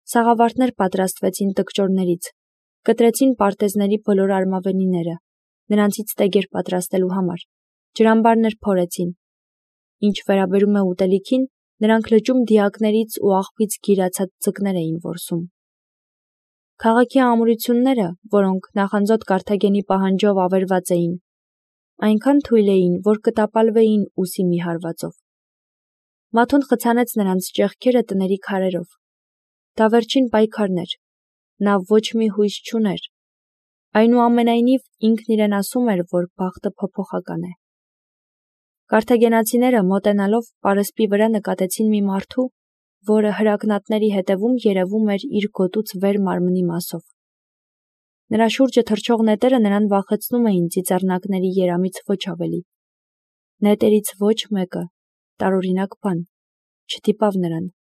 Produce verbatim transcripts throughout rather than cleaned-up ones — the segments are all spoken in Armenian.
Սաղավարտներ պատրաստվեցին տկճորներից, կտրեցին պարտեզների բոլոր արմավենիները, նրանցից տեգեր պատրաստելու համար, ջրամբարներ փորեցին։ Ինչ վերաբերում է ուտելիքին, նրանք լճում դիակներից ու աղբից գիրացած ձկներ էին որսում։ Քաղաքի ամրությունները, որոնք նախանձոտ Կարթագենի պահանջով ավերված էին, այնքան թույլ էին, որ կտապալվեին ուսի մի հարվածով։ Մաթոն խցանեց նրանց ճեղքերը տների քարերով։ Դա վերջին պայքարն էր, նա ոչ մի հույս չուներ, այնուամենայնիվ ինքն իրեն ասում էր, որ բախտը փոփոխական է։ Կարթագենացիները մոտենալով պարսպի վրա նկատեցին մի մարդու, որը հրակնատների հետևում երևում էր իր գոտուց վեր մարմնի մասով։ Նրա շուրջը թռչող նետերը նրան վախեցնում էին ծիծեռնակների երամից ոչ ավելի։ Նետերից ոչ մեկը, տարօրինակ բան, չդիպավ նրան։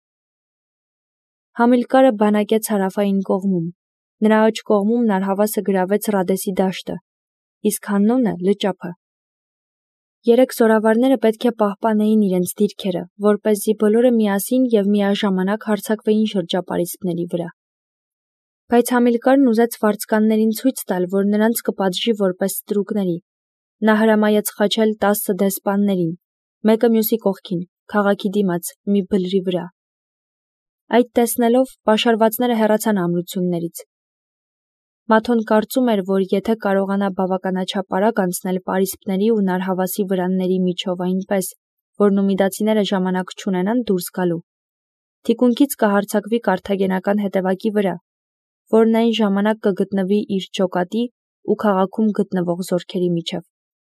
Համիլկարը բանակեց հարավային կողմում, նրա աջ կողմում Նարհավասը գրավեց Ռադեսի դաշտը, իսկ Հաննոնը լճափը։ Երեք զորավարները պետք է պահպանեին իրենց դիրքերը, որպեսզի բոլորը միասին և միաժամանակ հարձակվեին շրջապարիսպների վրա։ Բայց Համիլկարն ուզեց վարձկաններին ցույց տալ, որ նրանց կպատժի որպես ստրուկների։ Նա հրամայեց խաչել տասը դեսպաններին, մեկը մյուսի կողքին, քաղաքի դիմաց, մի բլրի վրա։ Այդ տեսնելով պաշարվածները հեռացան ամրություններից։ Մաթոն կարծում էր, որ եթե կարողանա բավականաչափ արագ անցնել պարիսպների ու Նարհավասի վրանների միջով այնպես, որ նումիդացիները ժամանակ չունենան դուրս գալու, թիկունքից կհարձակվի կարթագենական հետևակի վրա, որն այն ժամանակ կգտնվի իր ջոկատի ու քաղաքում գտնվող զորքերի միջև։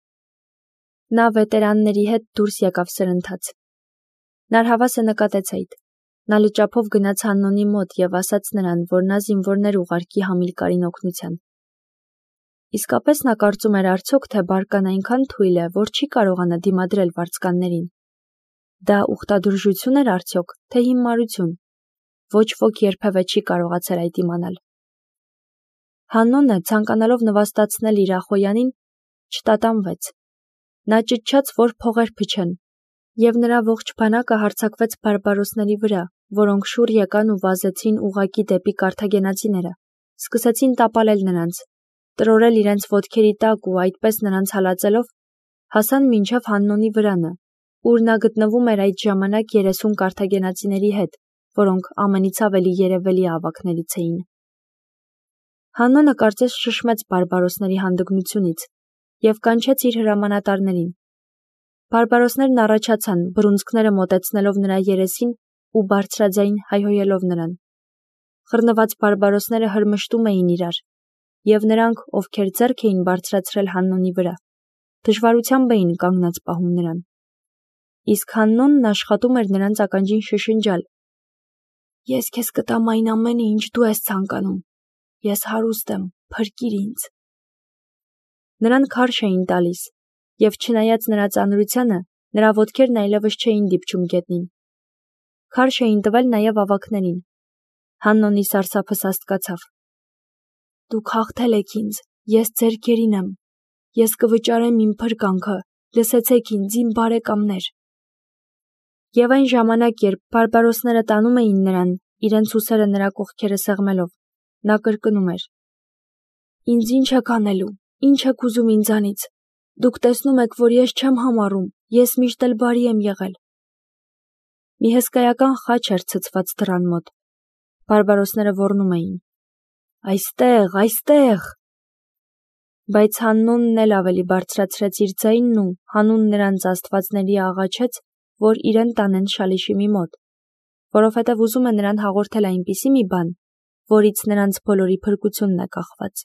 Նա վետերանների հետ դուրս եկավ սրընթաց։ Նարհավասը նկատեց այդ։ Նա լճափով գնաց Հաննոնի մոտ և ասաց նրան, որ նա զինվորներ ուղարկի Համիլկարին օգնության։ Իսկապես նա կարծում էր արդյոք, թե բարկան այնքան թույլ է, որ չի կարողանա դիմադրել վարձկաններին։ Դա ուխտադրժություն էր արդյոք, թե հիմարություն։ Ոչ ոք երբևէ չի կարողացել այդ իմանալ։ Հաննոնը, ցանկանալով նվաստացնել իր ախոյանին, չտատանվեց։ Նա ճչաց, որ փողեր փչեն, և նրա ողջ բանակը հարձակվեց բարբարոսների վրա, որոնք շուռ եկան ու վազեցին ուղղակի դեպի կարթագենացիները, սկսեցին տապալել նրանց, տրորել իրենց ոտքերի տակ ու այդպես նրանց հալածելով, հասան մինչև Հաննոնի վրանը, ուր նա գտնվում էր այդ ժամանակ երեսուն կարթագենացիների հետ, որոնք ամենից ավելի երևելի ավագներից էին։ Հաննոնը կարծես շշմեց բարբարոսների հանդգնությունից և կանչեց իր հրամանատարներին։ Բարբարոսներն առաջացան, բռունցքները մոտեցնելով նրա երեսին ու բարձրաձայն հայհոյելով նրան։ Խռնված բարբարոսները հրմշտում էին իրար, և նրանք, ովքեր ձեռք էին բարձրացրել Հաննոնի վրա, դժվարությամբ էին կանգնած պահում նրան։ Իսկ Հաննոնն աշխատում էր նրանց ականջին շշնջալ. «Ես քեզ կտամ այն ամենը, ինչ դու ես ցանկանում։ Ես հարուստ եմ, փրկիր ինձ»։ Նրան քարշ էին տալիս, և չնայած նրա ծանրությանը, նրա ոտքերն այլևս չէին դիպչում գետնին։ Քարշ էին տվել նաև ավագներին։ Հաննոնի սարսափը սաստկացավ։ «Դուք հաղթել եք ինձ, ես ձեր գերին եմ, ես կվճարեմ իմ փրկանքը, լսեցեք ինձ, իմ բարեկամներ»։ Եվ այն ժամանակ, երբ բարբարոսները տանում էին նրան, իրենց ուսերը նրա կողքերը սեղմելով, նա կրկնում էր. «Ինձ ինչ եք անելու, ինչ եք ուզում ինձանից։ Դուք տեսնում եք, որ ես չեմ համառում, ես միշտ էլ բարի եմ եղել»։ Մի հսկայական խաչ էր ցցված դռան մոտ։ Բարբարոսները ոռնում էին. «Այստեղ, այստեղ»։ Բայց Հաննոնն էլ ավելի բարձրացրեց իր ձայնն ու հանուն նրանց աստվածների աղաչեց, որ իրեն տանեն Շալիշիմի մոտ, որովհետև ուզում է նրան հաղորդել այնպիսի մի բան, որից նրանց բոլորի փրկությունն է կախված։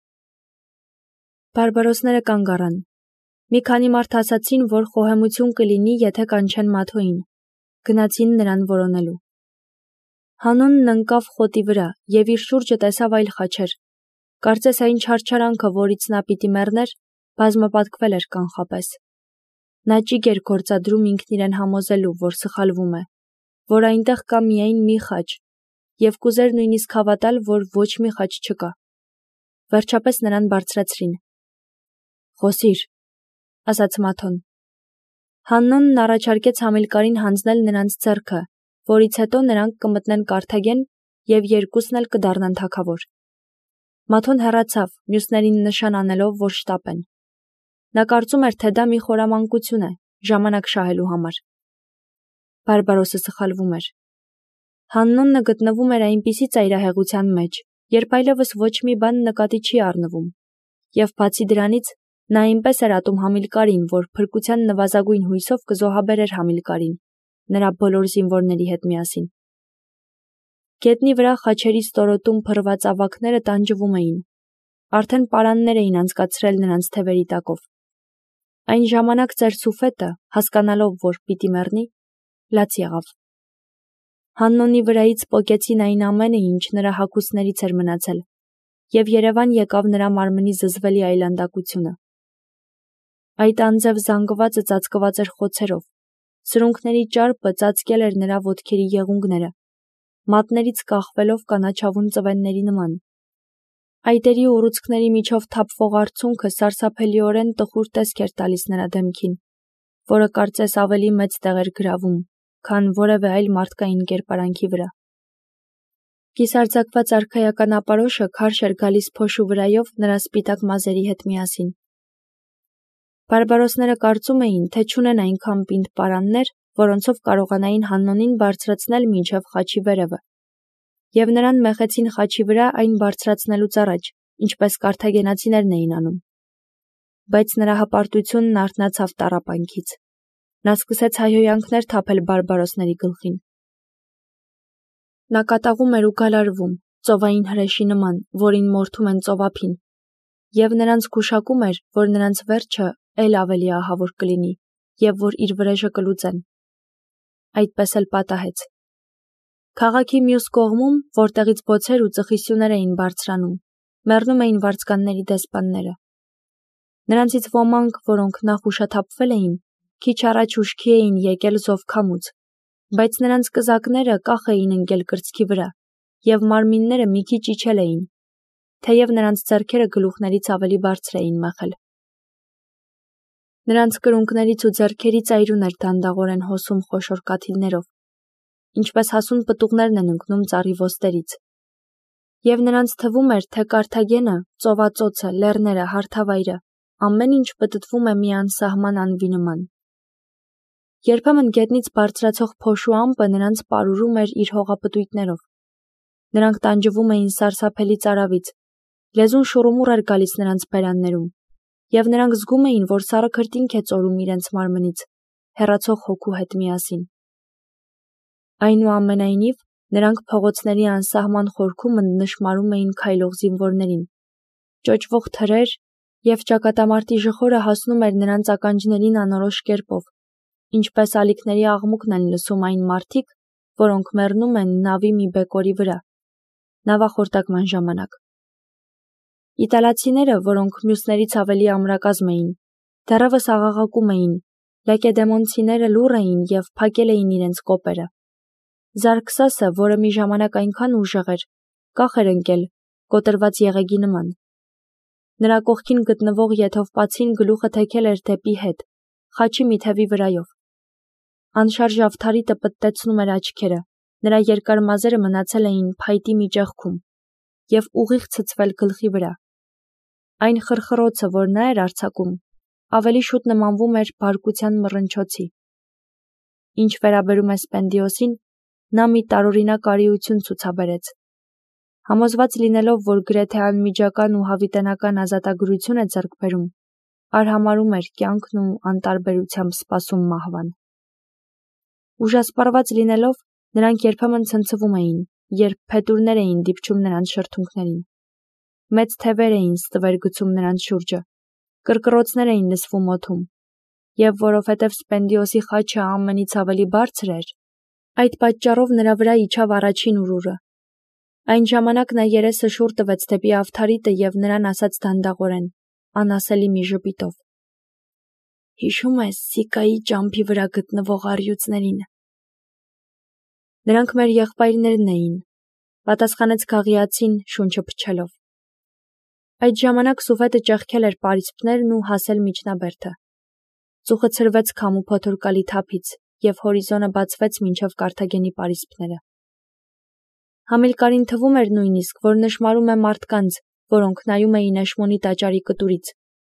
Բարբարոսները կանգ առան։ Մի քանի մարդ ասացին, որ խոհեմություն կլինի, եթե կանչեն Մաթոյին։ Գնացին նրան որոնելու։ Հանոնն ընկավ խոտի վրա և իր շուրջը տեսավ այլ խաչեր։ Կարծես այն չարչարանքը, որից նա պիտի մեռներ, բազմապատկվել էր կանխապես։ Նա ճիգ էր գործադրում ինքն իրեն համոզելու, որ սխալվում է, որ այնտեղ կա միայն մի խաչ, և կուզեր նույնիսկ հավատալ, որ ոչ մի խաչ չկա։ Վերջապես նրան բարձրացրին։ «Խոսիր», ասաց Մաթոն։ Հաննոնն առաջարկեց Համիլկարին հանձնել նրանց ձեռքը, որից հետո նրանք կմտնեն Կարթագեն և երկուսն էլ կդառնան թագավոր։ Մաթոն հեռացավ, մյուսներին նշան անելով, որ շտապ են։ Նա կարծում էր, թե դա մի խորամանկություն է, ժամանակ շահելու համար։ Բարբարոսը սխալվում էր։ Հաննոնը գտնվում էր այնպիսի ծայրահեղության մեջ, երբ այլևս ոչ մի բան նկատի չի առնվում, և բացի դրանից, նա այնպես էր ատում Համիլկարին, որ փրկության նվազագույն հույսով կզոհաբերեր Համիլկարին, նրա բոլոր զինվորների հետ միասին։ Գետնի վրա խաչերի ստորոտում փռված ավագները տանջվում էին, արդեն պարաններ էին անցկացրել նրանց թևերի տակով։ Այն ժամանակ ծեր Սուֆետը, հասկանալով, որ պիտի մեռնի, լաց եղավ։ Հաննոնի վրայից պոկեցին այն ամենը, ինչ նրա հագուստներից էր մնացել, և երևան եկավ նրա մարմնի զզվելի այլանդակությունը։ Այդ անձև զանգվածը ծածկված էր խոցերով, սրունքների ճարպը ծածկել էր նրա ոտքերի եղունգները, մատներից կախվելով կանաչավուն ծվենների նման։ Այտերի ուռուցքների միջով թափվող արցունքը սարսափելիորեն տխուր տեսք էր տալիս նրա դեմքին, որը կարծես ավելի մեծ տեղ էր գրավում, քան որևէ այլ մարդկային կերպարանքի վրա։ Կիսարձակված արքայական ապարոշը քարշ էր գալիս փոշու վրայով նրա սպիտակ մազերի հետ միասին։ Բարբարոսները կարծում էին, թե չունեն այնքան պինդ պարաններ, որոնցով կարողանային Հաննոնին բարձրացնել մինչև խաչի վերևը, և նրան մեխեցին խաչի վրա այն բարձրացնելուց առաջ, ինչպես կարթագենացիներն էին անում։ Բայց նրա հպարտությունն արթնացավ տառապանքից։ Նա սկսեց հայհոյանքներ թափել բարբարոսների գլխին։ Նա կատաղում էր ու գալարվում, ծովային հրեշի նման, որին մորթում են ծովափին, և նրանց գուշակում էր, որ նրանց վերջը էլ ավելի ահավոր կլինի, և որ իր վրեժը կլուծեն։ Այդպես էլ պատահեց։ Քաղաքի մյուս կողմում, որտեղից բոցեր ու ծխի սյուներ էին բարձրանում, մեռնում էին վարձկանների դեսպանները։ Նրանցից ոմանք, որոնք նախ ուշաթափվել էին, քիչ առաջ ուշքի էին եկել Զովքամուց, բայց նրանց կզակները կախ էին ընկել կրծքի վրա, և մարմինները մի քիչ իջել էին, թեև նրանց ձեռքերը գլուխներից ավելի բարձր էին մեղել։ Նրանց կրունկներից ու ձեռքերից այրուն էր դանդաղորեն հոսում խոշոր կաթիլներով, ինչպես հասուն պտուղներն են ընկնում ծառի ոստերից։ Եվ նրանց թվում էր, թե Կարթագենը, ծովածոցը, լեռները, հարթավայրը, ամեն ինչ պտտվում է մի անսահման անվի նման։ Երբեմն գետնից բարձրացող փոշու ամպը նրանց պարուրում էր իր հողապտույտներով։ Նրանք տանջվում էին սարսափելի ծարավից, լեզուն շուռումուռ էր գալիս նրանց բերաններում, և նրանք զգում էին, որ սառը քրտինք է ծորում իրենց մարմնից, հեռացող հոգու հետ միասին։ Այնուամենայնիվ, նրանք փողոցների անսահման խորքումը նշմարում էին քայլող զինվորներին, ճոճվող թրեր, և ճակատամարտի ժխորը հասնում էր նրանց ականջներին անորոշ կերպով, ինչպես ալիքների աղմուկն են լսում այն մարդիկ, որոնք մեռնում են նավի մի բեկորի վրա, նավախորտակման ժամանակ։ Իտալացիները, որոնք մյուսներից ավելի ամրակազմ էին, դեռևս աղաղակում էին, լակեդեմոնցիները լուռ էին և փակել էին իրենց կոպերը։ Զարքսասը, որը մի ժամանակ այնքան ուժեղ էր, կախ էր ընկել, կոտրված եղեգի նման։ Նրա կողքին գտնվող եթովպացին գլուխը թեքել էր դեպի հետ, խաչի մի թևի վրայով։ Անշարժ ավթարիտը պտտեցնում էր աչքերը, նրա երկար մազերը մնացել էին փայտի մի ճեղքում և ուղիղ ցցվել գլխի վրա։ Այն խրխռոցը, որ նա էր արձակում, ավելի շուտ նմանվում էր բարկության մռնչոցի։ Ինչ վերաբերում է Սպենդիոսին, նա մի տարօրինակ արիություն ցուցաբերեց։ Համոզված լինելով, որ գրեթե անմիջական ու հավիտենական ազատագրություն է ձեռք բերում, արհամարհում էր կյանքն ու անտարբերությամբ սպասում մահվան։ Ուժասպառված լինելով, նրանք երբեմն ցնցվում էին, երբ փետուրներ էին դիպչում նրանց շրթունքներին։ Մեծ թևեր էին ստվեր գցում նրանց շուրջը, կռկռոցներ էին լսվում օդում, և որովհետև Սպենդիոսի խաչը ամենից ավելի բարձր էր, այդ պատճառով նրա վրա իջավ առաջին ուրուրը։ Այն ժամանակ նա երեսը շուռ տվեց դեպի ավթարիտը և նրան ասաց դանդաղորեն, անասելի մի ժպիտով. «Հիշո՞ւմ ես Սիկայի ճամփի վրա գտնվող առյուծներին»։ Նրանք մեր եղբայրներն էին, պատասխանեց Գաղիացին շունչը փչելով։ Այդ ժամանակ Սուֆետը ճեղքել էր պարիսպներն ու հասել միջնաբերդը։ Ծուխը ցրվեց քամու փոթորկալի թափից, և հորիզոնը բացվեց մինչև Կարթագենի պարիսպները։ Համիլկարին թվում էր նույնիսկ, որ նշմարում է մարդկանց, որոնք նայում էին Էշմոնի տաճարի կտուրից։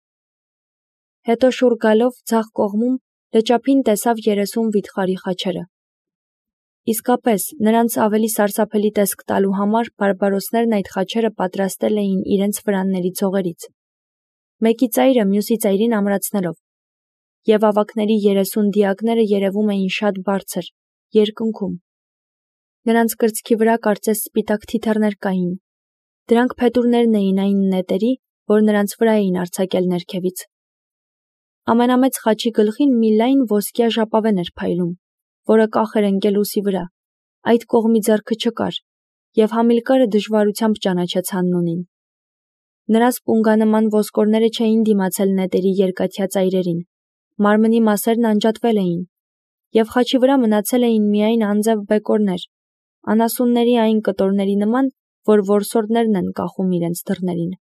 Հետո շուռ գալով ձախ կողմում լճափին տեսավ երեսուն վիթխարի խաչերը։ Իսկապես, նրանց ավելի սարսափելի տեսք տալու համար բարբարոսներն այդ խաչերը պատրաստել էին իրենց վրանների ցողերից, մեկի ծայրը մյուսի ծայրին ամրացնելով, և ավագների երեսուն դիակները երևում էին շատ բարձր, երկնքում։ Նրանց կրծքի վրա կարծես սպիտակ թիթեռներ կային, դրանք փետուրներն էին այն նետերի, որ նրանց վրա էին արձակել ներքևից։ Ամենամեծ խաչի գլխին մի լայն ոսկյա ժապավեն էր փայլում, որը կախ էր ընկել ուսի վրա, այդ կողմի ձեռքը չկար, և Համիլկարը դժվարությամբ ճանաչեց Հաննոնին։ Նրա սպունգանման ոսկորները չէին դիմացել նետերի երկաթյա ծայրերին, մարմնի մասերն անջատվել էին, և խաչի վրա մնացել էին միայն անձև բեկորներ, անասունների այն կտորների նման, որ որսորդներն են կախում իրենց դռներին։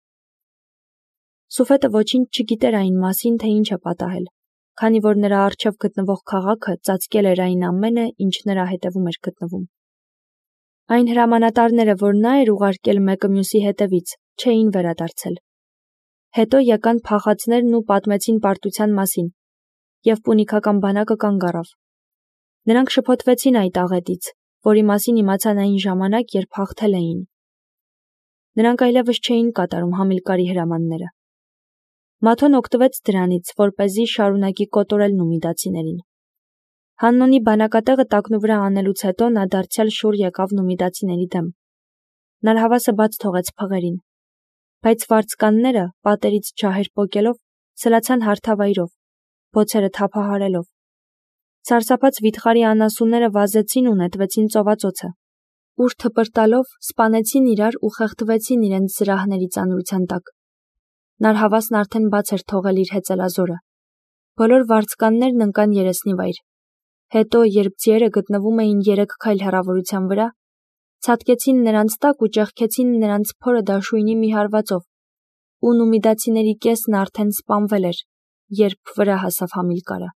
Սուֆետը ոչինչ չգիտեր այն մասին, թե ինչ է պատահել, քանի որ նրա առջև գտնվող քաղաքը ծածկել էր այն ամենը, ինչ նրա հետևում էր գտնվում։ Այն հրամանատարները, որ նա էր ուղարկել մեկը մյուսի հետևից, չէին վերադարձել։ Հետո եկան փախածներն ու պատմեցին պարտության մասին, և պունիկական բանակը կանգ առավ։ Նրանք շփոթվեցին այդ աղետից, որի մասին իմացան այն ժամանակ, երբ հաղթել էին։ Նրանք այլևս չէին կատարում Համիլկարի հրամանները։ Մաթոն օգտվեց դրանից, որպեսզի շարունակի կոտորել նումիդացիներին։ Հաննոնի բանակատեղը տակնու վրա անելուց հետո նա դարձյալ շուռ եկավ նումիդացիների դեմ։ Նարհավասը բաց թողեց փղերին, բայց վարձկանները, պատերից ջահեր պոկելով, սլացան հարթավայրով, բոցերը թափահարելով։ Սարսափած վիթխարի անասունները վազեցին ու նետվեցին ծովածոցը, ուր թպրտալով սպանեցին իրար ու խեղդվեցին իրենց զրահների ծանրության տակ։ Նարհավասն արդեն բաց էր թողել իր հեծելազորը։ Բոլոր վարձկաններն ընկան երեսնի վայր։ Հետո, երբ ձիերը գտնվում էին երեք քայլ հեռավորության վրա, ցատկեցին նրանց տակ ու ճեղքեցին նրանց փորը դաշույնի մի հարվածով, ու նումիդացիների կեսն արդեն սպանվել էր, երբ վրա հասավ Համիլկարը։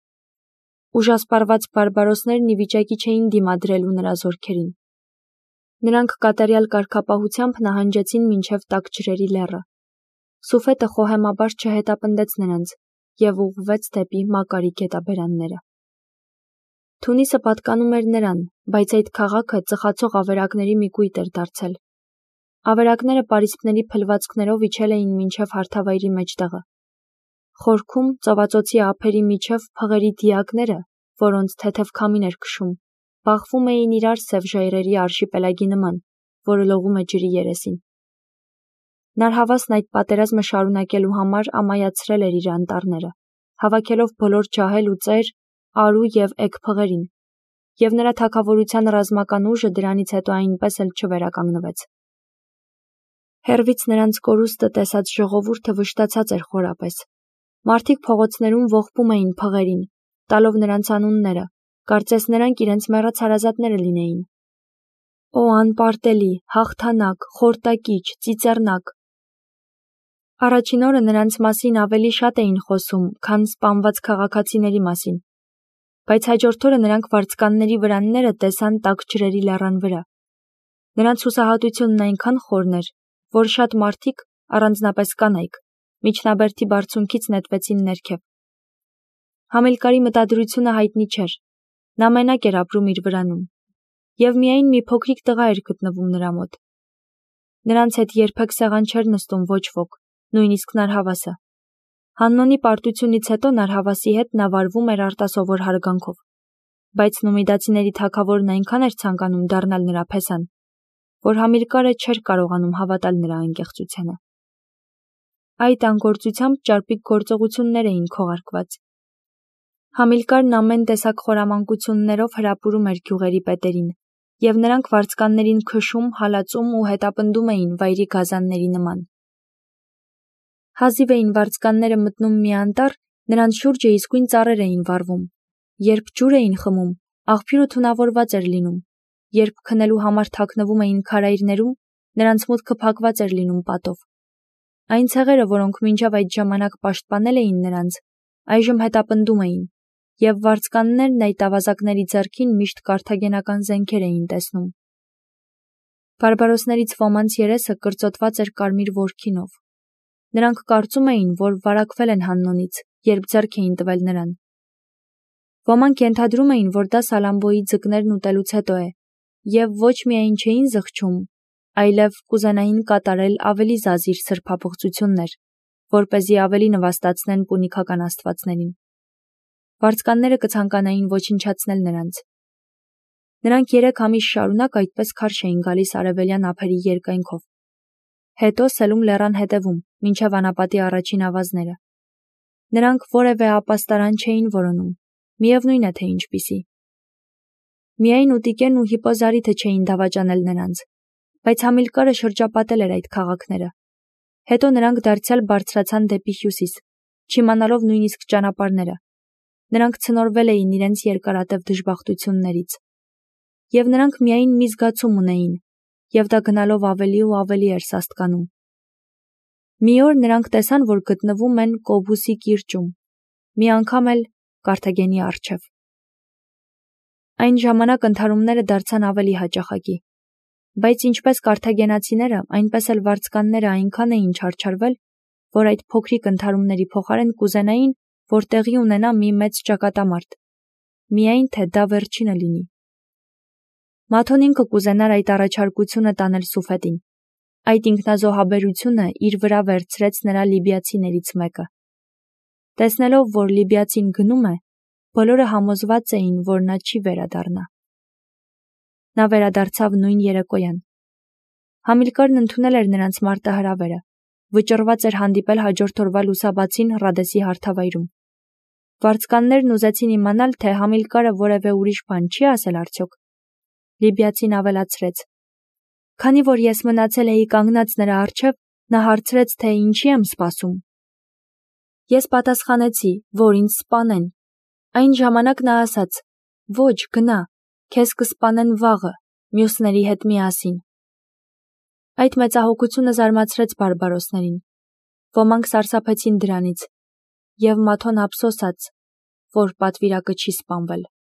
Ուժասպառված բարբարոսներն ի վիճակի չէին դիմադրելու նրա զորքերին։ Նրանք կատարյալ կարգապահությամբ նահանջեցին մինչև տաք ջրերի լեռը։ Սուֆետը խոհեմաբար չհետապնդեց նրանց և ուղղվեց դեպի Մակարի գետաբերանները։ Թունիսը պատկանում էր նրան, բայց այդ քաղաքը ծխացող ավերակների մի կույտ էր դարձել։ Ավերակները պարիսպների փլվածքներով իջել էին մինչև հարթավայրի մեջտեղը։ Խորքում, ծովածոցի ափերի միջև փղերի դիակները, որոնց թեթև քամին էր քշում, բախվում էին իրար սև ժայռերի արշիպելագի նման, որը լողում է ջրի երեսին։ Նարհավասն այդ պատերազմը շարունակելու համար ամայացրել էր իր անտառները, հավաքելով բոլոր ջահել ու ծեր, արու և էգ փղերին, և նրա թագավորության ռազմական ուժը դրանից հետո այնպես էլ չվերականգնվեց։ Հեռվից նրանց կորուստը տեսած ժողովուրդը վշտացած էր խորապես։ Մարդիկ փողոցներում ողբում էին փղերին, տալով նրանց անունները, կարծես նրանք իրենց մեռած հարազատները լինեին։ Օ անպարտելի, հաղթանակ, խորտակիչ, ծիծեռնակ։ Առաջին օրը նրանց մասին ավելի շատ էին խոսում, քան սպանված քաղաքացիների մասին, բայց հաջորդ օրը նրանք վարձկանների վրանները տեսան տաք ջրերի լեռան վրա։ Նրանց հուսահատությունն այնքան խորն էր, որ շատ մարդիկ, առանձնապես կանայք, միջնաբերդի բարձունքից նետվեցին ներքև։ Համիլկարի մտադրությունը հայտնի չէր, նա մենակ էր ապրում իր վրանում, և միայն մի փոքրիկ տղա էր գտնվում նրա մոտ։ Նրանց հետ երբեք սեղան չէր նստում ոչ ոք, նույնիսկ Նարհավասը։ Հաննոնի պարտությունից հետո Նարհավասի հետ նա վարվում էր արտասովոր հարգանքով, բայց նումիդացիների թագավորն այնքան էր ցանկանում դառնալ նրա փեսան, որ Համիլկարը չէր կարողանում հավատալ նրա անկեղծությանը։ Այդ անգործությամբ ճարպիկ գործողություններ էին քողարկված։ Համիլկարն ամեն տեսակ խորամանկություններով հրապուրում էր գյուղերի պետերին, և նրանք վարձկաններին քշում, հալածում ու հետապնդում էին վայրի գազանների նման։ Հազիվ էին վարձկանները մտնում մի անտառ, նրանց շուրջը իսկույն ծառեր էին վառվում։ Երբ ջուր էին խմում, աղբյուրը թունավորված էր լինում, երբ քնելու համար թաքնվում էին քարայրներում, նրանց մուտքը փակված էր լինում պատով։ Այն ցեղերը, որոնք մինչև այդ ժամանակ պաշտպանել էին նրանց, այժմ հետապնդում էին, և վարձկաններն այդ ավազակների ձեռքին միշտ կարթագենական զենքեր էին տեսնում։ Բարբարոսներից ոմանց երեսը կրծոտված էր կարմիր ворքինով։ Նրանք կարծում էին, որ վարակվել են Հաննոնից, երբ ձեռք էին տվել նրան։ Ոմանք ենթադրում էին, որ դա Սալամբոյի ձկներն ուտելուց հետո է, եւ ոչ միայն չէին զղջում, այլև կուզենային կատարել ավելի զազիր սրբապղծություններ, որպեսզի ավելի նվաստացնեն պունիկական աստվածներին։ Վարձկանները կցանկանային ոչնչացնել նրանց։ Նրանք երեք ամիս շարունակ այդպես քարշ էին գալիս արևելյան ափերի երկայնքով։ Հետո Սելում լեռան հետևում, մինչև անապատի առաջին ավազները։ Նրանք որևէ ապաստարան չէին որոնում, միևնույն է թե ինչպիսի։ Միայն Ուտիկեն ու Հիպոզարիթը չէին դավաճանել նրանց, բայց Համիլկարը շրջապատել էր այդ քաղաքները։ Հետո նրանք դարձյալ բարձրացան դեպի հյուսիս, չիմանալով նույնիսկ ճանապարհները։ Նրանք ցնորվել էին իրենց երկարատև դժբախտություններից։ Եվ նրանք միայն մի զգացում ունեին, եւ դա գնալով ավելի ու ավելի էր սաստկանում։ Մի օր նրանք տեսան, որ գտնվում են Կոբուսի կիրճում, մի անգամ էլ Կարթագենի առջև։ Այն ժամանակ ընդհարումները դարձան ավելի հաճախակի, բայց ինչպես կարթագենացիները, այնպես էլ վարձկանները այնքան էին չարչարվել, որ այդ փոքրիկ ընդհարումների փոխարեն կուզենային, որ տեղի ունենա մի մեծ ճակատամարտ, միայն թե դա վերջինը լինի։ Մաթոն ինքը կուզենար այդ առաջարկությունը տանել Սուֆետին։ Այդ ինքնազոհաբերությունը իր վրա վերցրեց նրա լիբիացիներից մեկը։ Տեսնելով, որ լիբիացին գնում է, բոլորը համոզված էին, որ նա չի վերադառնա։ Նա վերադարձավ նույն երեկոյան։ Համիլկարն ընդունել էր նրանց մարտահրավերը, վճռված էր հանդիպել հաջորդ օրվա լուսաբացին Ռադեսի հարթավայրում։ Վարձկաններն ուզեցին իմանալ, թե Համիլկարը որևէ ուրիշ բան չի ասել արդյոք։ Լիբիացին ավելացրեց. Քանի որ ես մնացել էի կանգնած նրա առջև, նա հարցրեց, թե ինչի եմ սպասում։ Ես պատասխանեցի, որ ինձ սպանեն։ Այն ժամանակ նա ասաց. ոչ, գնա, քեզ կսպանեն վաղը, մյուսների հետ միասին։ Այդ մեծահոգությունը զարմացրեց բարբարոսներին։ Ոմանք սարսափեցին դրանից, եւ Մաթոն ափսոսաց, որ պատվիրակը չի սպանվել։